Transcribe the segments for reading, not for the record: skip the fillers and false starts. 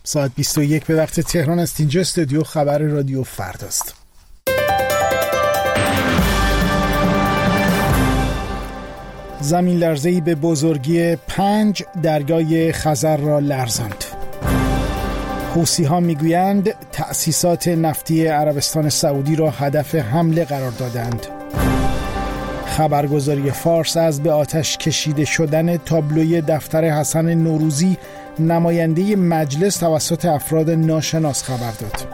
ساعت 21 به وقت تهران است. اینجا استودیو خبر رادیو فرداست. زمین لرزه‌ای به بزرگی 5 دریای خزر را لرزاند. حوثی‌ها میگویند تأسیسات نفتی عربستان سعودی را هدف حمله قرار دادند. خبرگزاری فارس از به آتش کشیده شدن تابلوی دفتر حسن نوروزی نماینده مجلس توسط افراد ناشناس خبر داد.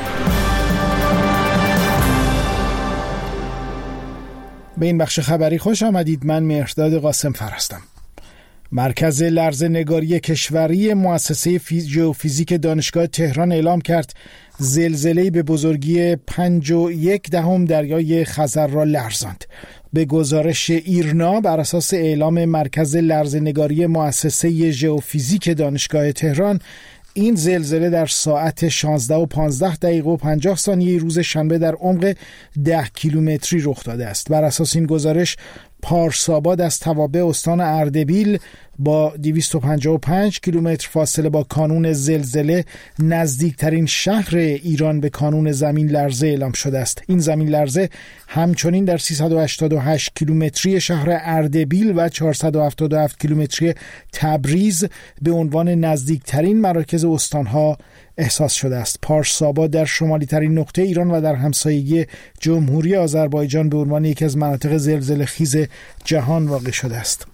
به این بخش خبری خوش آمدید. من مهرداد قاسم فر هستم. مرکز لرزه‌نگاری کشوری مؤسسه ژئوفیزیک دانشگاه تهران اعلام کرد زلزله‌ای به بزرگی 5.1 دریای خزر را لرزاند. به گزارش ایرنا بر اساس اعلام مرکز لرزه‌نگاری مؤسسه ژئوفیزیک دانشگاه تهران، این زلزله در ساعت 16:15 روز شنبه در عمق 10 کیلومتری رخ داده است. بر اساس این گزارش پارساباد از توابع استان اردبیل با 255 کیلومتر فاصله با کانون زلزله نزدیکترین شهر ایران به کانون زمین لرزه اعلام شده است. این زمین لرزه همچنین در 388 کیلومتری شهر اردبیل و 477 کیلومتری تبریز به عنوان نزدیکترین مراکز استانها احساس شده است. پارساباد در شمالی ترین نقطه ایران و در همسایگی جمهوری آذربایجان به عنوان یکی از مناطق زلزله خیز جهان واقع شده است.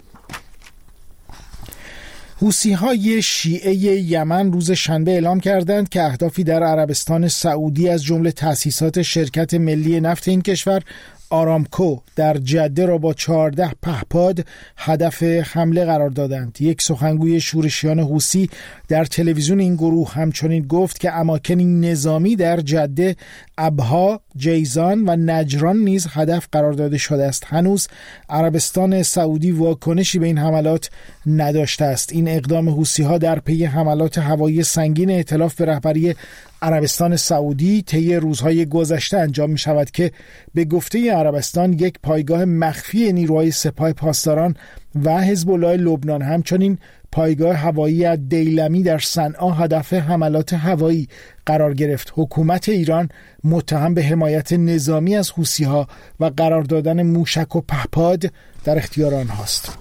حوثی‌های شیعه یمن روز شنبه اعلام کردند که اهدافی در عربستان سعودی از جمله تأسیسات شرکت ملی نفت این کشور آرامکو در جده را با 14 پهپاد هدف حمله قرار دادند. یک سخنگوی شورشیان حوثی در تلویزیون این گروه همچنین گفت که اماکنی نظامی در جده، ابها، جیزان و نجران نیز هدف قرار داده شده است. هنوز عربستان سعودی واکنشی به این حملات نداشته است. این اقدام حوثی‌ها در پی حملات هوایی سنگین ائتلاف به رهبری عربستان سعودی طی روزهای گذشته انجام می شود که به گفته عربستان یک پایگاه مخفی نیروهای سپاه پاسداران و حزب الله لبنان همچنین پایگاه هوایی دیلمی در صنعا هدف حملات هوایی قرار گرفت. حکومت ایران متهم به حمایت نظامی از حوثی‌ها و قرار دادن موشک و پهپاد در اختیار آنهاست.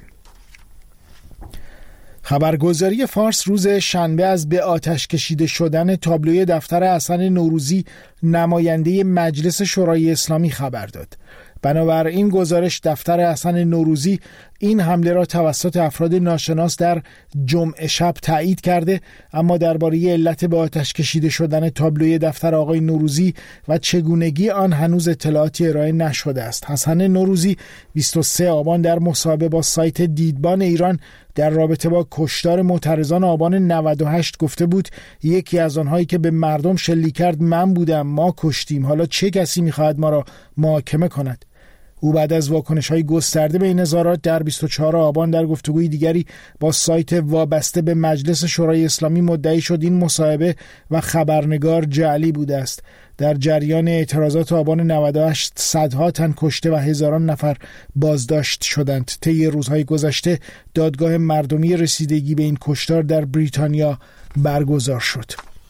خبرگزاری فارس روز شنبه از به آتش کشیده شدن تابلوی دفتر حسن نوروزی نماینده مجلس شورای اسلامی خبر داد. بنابر این گزارش دفتر حسن نوروزی این حمله را توسط افراد ناشناس در جمعه شب تایید کرده، اما درباره علت به آتش کشیده شدن تابلوی دفتر آقای نوروزی و چگونگی آن هنوز اطلاعاتی ارائه نشده است. حسن نوروزی 23 آبان در مصاحبه با سایت دیدبان ایران در رابطه با کشتار معترضان آبان 98 گفته بود یکی از آنهایی که به مردم شلیک کرد من بودم، ما کشتیم، حالا چه کسی می‌خواهد ما را محاکمه کند؟ او بعد از واکنش‌های گسترده به این نظارات در 24 آبان در گفتگوی دیگری با سایت وابسته به مجلس شورای اسلامی مدعی شد این مصاحبه و خبرنگار جعلی بوده است. در جریان اعتراضات آبان 98 صدها تن کشته و هزاران نفر بازداشت شدند. طی روزهای گذشته دادگاه مردمی رسیدگی به این کشتار در بریتانیا برگزار شد.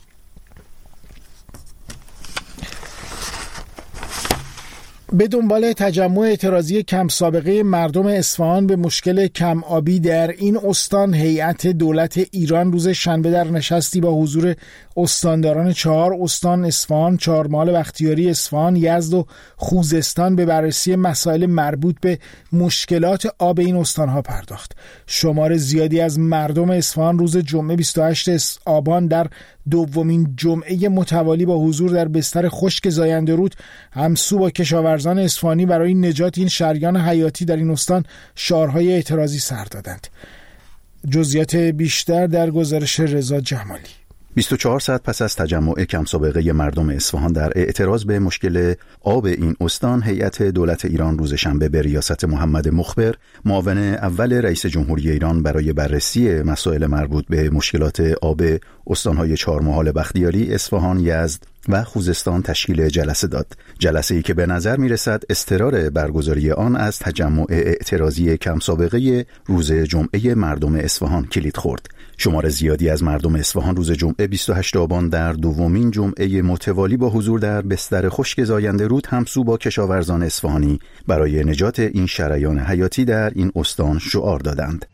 به دنبال تجمع اعتراضی کم سابقه مردم اصفهان به مشکل کم آبی در این استان، هیئت دولت ایران روز شنبه در نشستی با حضور استانداران 4 استان اصفهان، چهارمحال بختیاری اصفهان، یزد و خوزستان به بررسی مسائل مربوط به مشکلات آب این استانها پرداخت. شمار زیادی از مردم اصفهان روز جمعه 28 آبان در دومین جمعه متوالی با حضور در بستر خشک زاینده رود همسو با کشاورزان اصفهانی برای نجات این شریان حیاتی در این استان شعارهای اعتراضی سر دادند. جزئیات بیشتر در گزارش رضا جمالی. 24 ساعت پس از تجمع کم سابقه مردم اصفهان در اعتراض به مشکل آب این استان، هیئت دولت ایران روز شنبه به ریاست محمد مخبر، معاون اول رئیس جمهوری ایران، برای بررسی مسائل مربوط به مشکلات آب استانهای چهارمحال بختیاری، اصفهان، یزد، و خوزستان تشکیل جلسه داد. جلسه‌ای که به نظر می‌رسد اضطرار برگزاری آن از تجمع اعتراضی کم سابقه روز جمعه مردم اصفهان کلید خورد. شمار زیادی از مردم اصفهان روز جمعه 28 آبان در دومین جمعه متوالی با حضور در بستر خشک زاینده رود همسو با کشاورزان اصفهانی برای نجات این شریان حیاتی در این استان شعار دادند.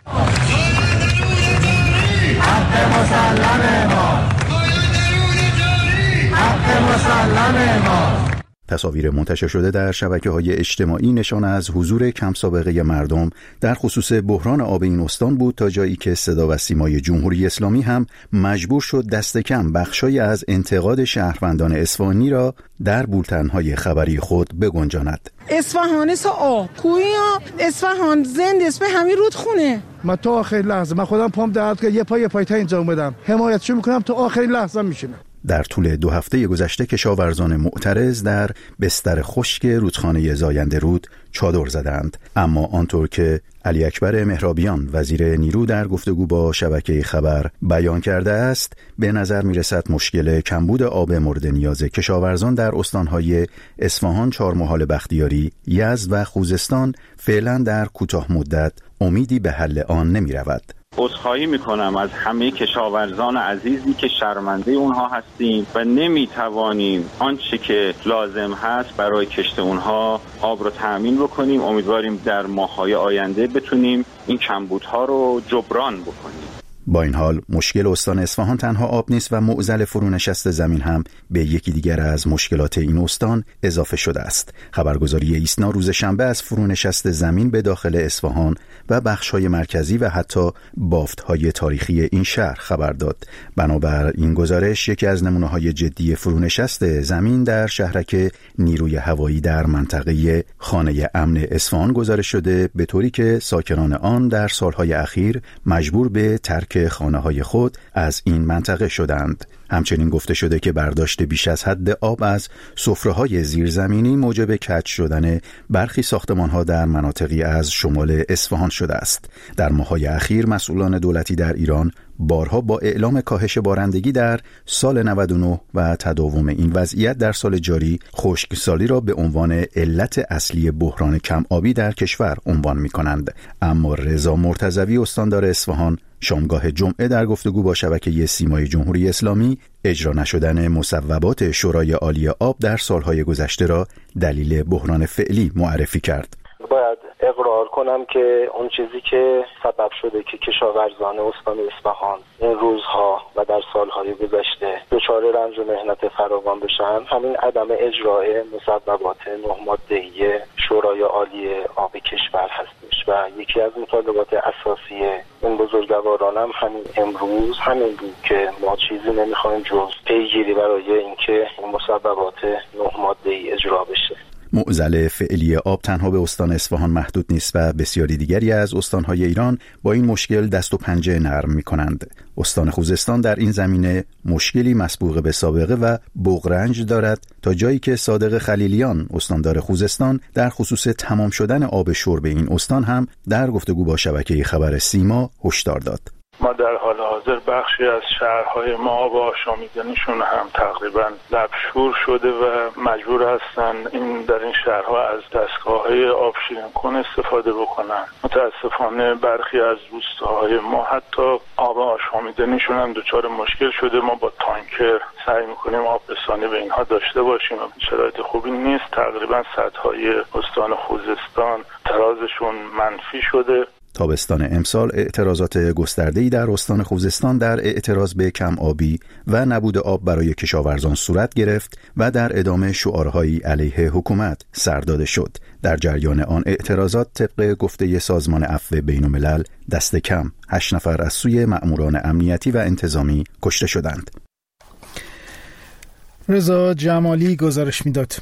تصاویر منتشر شده در شبکه‌های اجتماعی نشان از حضور کم سابقه مردم در خصوص بحران آب این استان بود، تا جایی که صدا و سیمای جمهوری اسلامی هم مجبور شد دست کم بخشای از انتقاد شهروندان اصفهانی را در بولتن‌های خبری خود بگنجاند. اصفهان آب کویا اصفهان زنده اسم همین رودخونه. من تا آخرین لحظه من خودم پام درد که یه پای تا اینجا اومدم حمایتشو میکنم تا آخرین لحظه میشینم. در طول 2 هفته گذشته کشاورزان معترض در بستر خشک رودخانه زاینده رود چادر زدند، اما آنطور که علی اکبر مهرابیان وزیر نیرو در گفتگو با شبکه خبر بیان کرده است، به نظر می‌رسد مشکل کمبود آب مورد نیاز کشاورزان در استان‌های اصفهان، چهارمحال بختیاری، یزد و خوزستان فعلا در کوتاه مدت امیدی به حل آن نمی‌رود. عذرخواهی میکنم از همه کشاورزان عزیزی که شرمنده اونها هستیم و نمیتوانیم آنچه که لازم هست برای کشت اونها آب رو تأمین بکنیم. امیدواریم در ماه‌های آینده بتونیم این کمبودها رو جبران بکنیم. با این حال مشکل استان اصفهان تنها آب نیست و معضل فرونشست زمین هم به یکی دیگر از مشکلات این استان اضافه شده است. خبرگزاری ایسنا روز شنبه از فرونشست زمین به داخل اصفهان و بخش‌های مرکزی و حتی بافت‌های تاریخی این شهر خبر داد. بنابر این گزارش یکی از نمونه‌های جدی فرونشست زمین در شهرک نیروی هوایی در منطقه خانه امن اصفهان گزارش شده، به طوری که ساکنان آن در سالهای اخیر مجبور به ترک خانه‌های خود از این منطقه شدند. همچنین گفته شده که برداشت بیش از حد آب از سفره‌های زیرزمینی موجب کج شدن برخی ساختمان‌ها در مناطقی از شمال اصفهان شده است. در ماه‌های اخیر مسئولان دولتی در ایران بارها با اعلام کاهش بارندگی در سال 99 و تداوم این وضعیت در سال جاری خشکسالی را به عنوان علت اصلی بحران کم آبی در کشور عنوان می‌کنند. اما رضا مرتضوی استاندار اصفهان شامگاه جمعه در گفتگو با شبکه سیمای جمهوری اسلامی اجرا نشدن مصوبات شورای عالی آب در سالهای گذشته را دلیل بحران فعلی معرفی کرد. باید اقرار کنم که اون چیزی که سبب شده که کشاورزان استان اصفهان این روزها و در سالهای گذشته دچار رنج و محنت فراوان بشن همین عدم اجرای مصوبات 9 ماده‌ای شورای عالی آب کشور هستش و یکی از مطالبات اساسی این بزرگواران هم همین بود که ما چیزی نمیخوایم جز پیگیری برای اینکه این مصوبات 9 ماده‌ای اجرا بشه. معضل فعلی آب تنها به استان اصفهان محدود نیست و بسیاری دیگری از استانهای ایران با این مشکل دست و پنجه نرم می‌کنند. استان خوزستان در این زمینه مشکلی مسبوق به سابقه و بغرنج دارد، تا جایی که صادق خلیلیان استاندار خوزستان در خصوص تمام شدن آب شرب این استان هم در گفتگو با شبکه خبر سیما هشدار داد. ما در حال حاضر بخشی از شهرهای ما با آشامیدنشون هم تقریبا لبشور شده و مجبور هستن در این شهرها از دستگاه‌های آب شیرین کن استفاده بکنن. متاسفانه برخی از روستاهای ما حتی آب آشامیدنشون هم دچار مشکل شده. ما با تانکر سعی می‌کنیم آب رسانی به اینها داشته باشیم و شرایط خوبی نیست. تقریبا سطح‌های استان خوزستان ترازشون منفی شده. تابستان امسال اعتراضات گسترده‌ای در استان خوزستان در اعتراض به کم آبی و نبود آب برای کشاورزان صورت گرفت و در ادامه شعارهایی علیه حکومت سر داده شد. در جریان آن اعتراضات طبق گفته سازمان عفو بین‌الملل دست کم 8 نفر از سوی مأموران امنیتی و انتظامی کشته شدند. رضا جمالی گزارش می‌داد.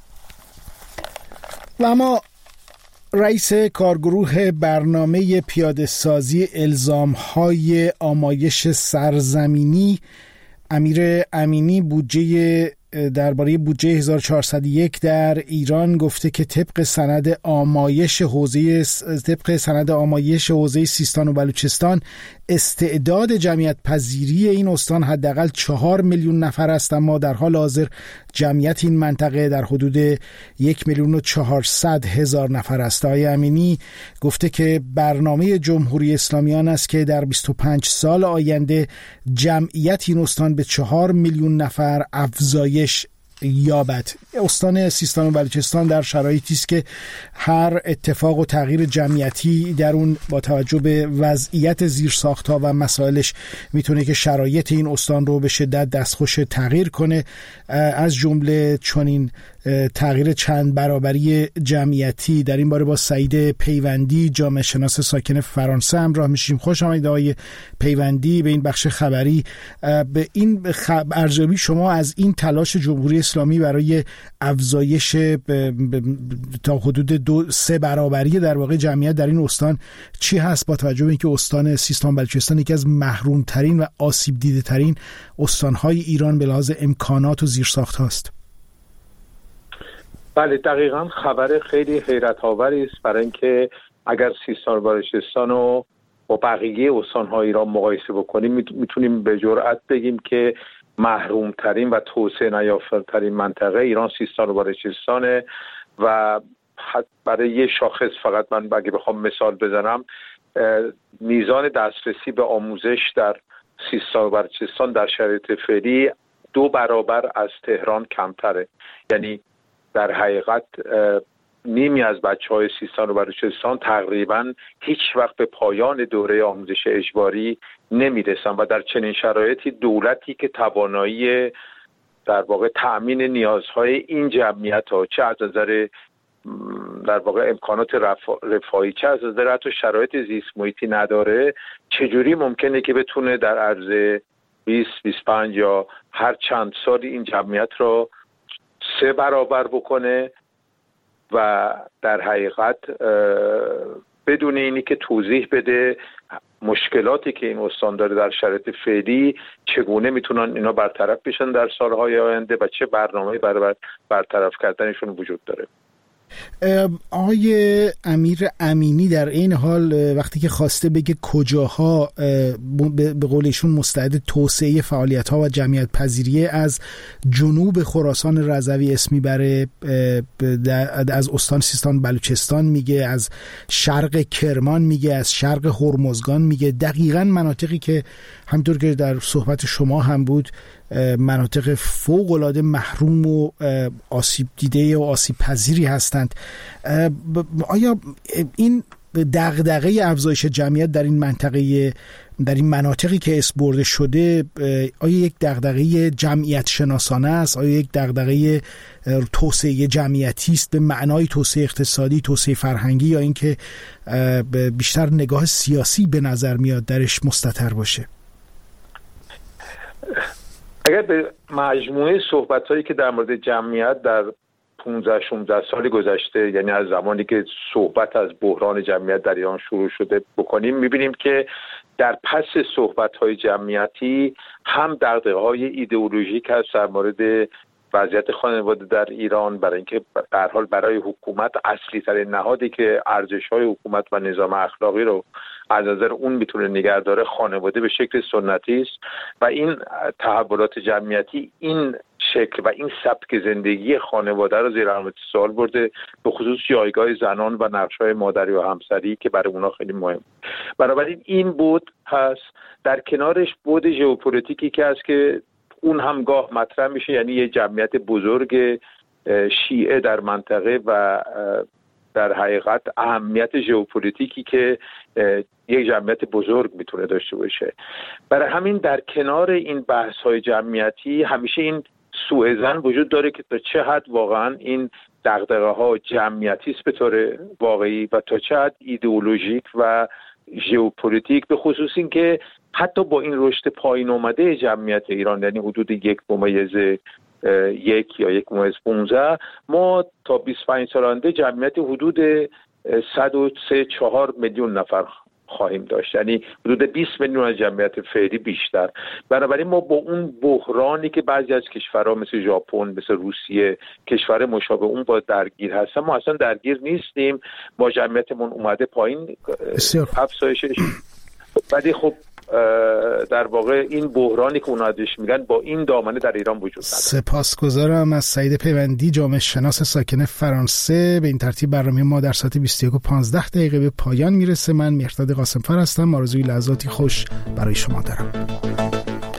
و اما رئیس کارگروه برنامه پیاده سازی الزام‌های آمایش سرزمینی امیر امینی درباره بودجه 1401 در ایران گفته که طبق سند آمایش حوزه سیستان و بلوچستان استعداد جمعیت پذیری این استان حداقل 4 میلیون نفر است، اما در حال حاضر جمعیت این منطقه در حدود 1,400,000 نفر است. آقای امینی گفته که برنامه جمهوری اسلامی آن است که در 25 سال آینده جمعیت این استان به 4 میلیون نفر افزایش یابد. استان سیستان و بلوچستان در شرایطی است که هر اتفاق و تغییر جمعیتی در اون با توجه به وضعیت زیرساخت‌ها و مسائلش میتونه که شرایط این استان رو به شدت دستخوش تغییر کنه، از جمله چنین تغییر چند برابری جمعیتی. در این باره با سعید پیوندی، جامعه شناس ساکن فرانسه همراه میشیم. خوش آمدید آقای پیوندی به این بخش خبری. به این ارزیابی شما از این تلاش جمهوری اسلامی برای افزایش تا حدود 2-3 برابری در واقع جمعیت در این استان چی هست، با توجه به اینکه استان سیستان بلوچستان یکی از محروم ترین و آسیب دیده ترین استان‌های ایران به لحاظ امکانات و زیرساخت هاست؟ بله، دقیقاً خبر خیلی حیرت آوری است، برای اینکه اگر سیستان و بلوچستان رو با بقیه استان‌های ایران مقایسه بکنیم میتونیم به جرئت بگیم که محروم ترین و توسعه نیافته ترین منطقه ایران سیستان و بلوچستانه. و برای یه شاخص فقط من اگه بخوام مثال بزنم، میزان دسترسی به آموزش در سیستان و بلوچستان در شرایط فعلی 2 برابر از تهران کمتره. یعنی در حقیقت نیمی از بچه‌های سیستان و بلوچستان تقریباً هیچ وقت به پایان دوره آموزش اجباری نمیرسن و در چنین شرایطی دولتی که توانایی در واقع تأمین نیازهای این جمعیت‌ها، چه از نظر در واقع امکانات رفاهی، چه از نظر حتی شرایط زیست محیطی نداره، چجوری ممکنه که بتونه در عرض 20-25 یا هر چند سال این جمعیت رو 3 برابر بکنه و در حقیقت بدون اینی که توضیح بده مشکلاتی که این استان داره در شرایط فعلی چگونه میتونن اینا برطرف بشن در سالهای آینده و چه برنامه‌ای برای برطرف کردنشون وجود داره. آقای امیر امینی در این حال وقتی که خواسته بگه کجاها به قول ایشون مستعد توسعه فعالیت‌ها و جمعیت پذیری، از جنوب خراسان رضوی اسم میبره، از استان سیستان بلوچستان میگه، از شرق کرمان میگه، از شرق هرمزگان میگه، دقیقاً مناطقی که همونطور که در صحبت شما هم بود مناطق فوق‌العاده محروم و آسیب دیده و آسیب پذیری هستند. آیا این دغدغه افزایش جمعیت در این منطقه، در این مناطقی که اسم برده شده، آیا یک دغدغه جمعیت شناسانه است؟ آیا یک دغدغه توسعه جمعیتی است به معنای توسعه اقتصادی، توسعه فرهنگی، یا اینکه بیشتر نگاه سیاسی به نظر میاد درش مستتر باشه؟ اگر به مجموعه صحبت‌هایی که در مورد جمعیت در 15-16 سال گذشته، یعنی از زمانی که صحبت از بحران جمعیت در ایران شروع شده بکنیم، می‌بینیم که در پس صحبت‌های جمعیتی هم دغدغه‌های ایدئولوژیک هست در مورد وضعیت خانواده در ایران، برای اینکه به هر حال برای حکومت اصلی ترین نهادی که ارزش‌های حکومت و نظام اخلاقی رو از نظر اون میتونه نگه داره خانواده به شکل سنتی است و این تحولات جمعیتی این شکل و این سبک زندگی خانواده رو زیر علامت سوال برده، به خصوص جایگاه زنان و نقش‌های مادری و همسری که برای اونها خیلی مهم. بنابراین این بود هست، در کنارش بود ژئوپلیتیکی که هست که اون هم گاه مطرح میشه، یعنی یه جمعیت بزرگ شیعه در منطقه و در حقیقت اهمیت ژئوپلیتیکی که یک جمعیت بزرگ میتونه داشته باشه. برای همین در کنار این بحث‌های جمعیتی همیشه این سوءظن وجود داره که تا چه حد واقعا این دغدغه‌ها جمعیتی است به طور واقعی و تا چه حد ایدئولوژیک و ژئوپلیتیک، به خصوص این که حتی با این رشد پایین اومده جمعیت ایران، یعنی حدود 1.1 یا 1.15، ما تا 25 سال آینده جمعیت حدود 103-4 میلیون نفر خواهیم داشت، یعنی حدود 20 میلیون از جمعیت فعلی بیشتر. بنابراین ما با اون بحرانی که بعضی از کشورها مثل ژاپن، مثل روسیه، کشور مشابه اون با درگیر هستن، ما اصلا درگیر نیستیم. ما جمعیتمون اومده پایین افزایشش، ولی خب در واقع این بحرانی که اونا ازش میگن با این دامنه در ایران وجود نداره. سپاسگزارم از سعید پیوندی، جامعه شناس ساکن فرانسه. به این ترتیب برنامه ما در ساعت 21:15 به پایان میرسه. من مهرداد قاسمفر هستم. آرزوی لحظاتی خوش برای شما دارم.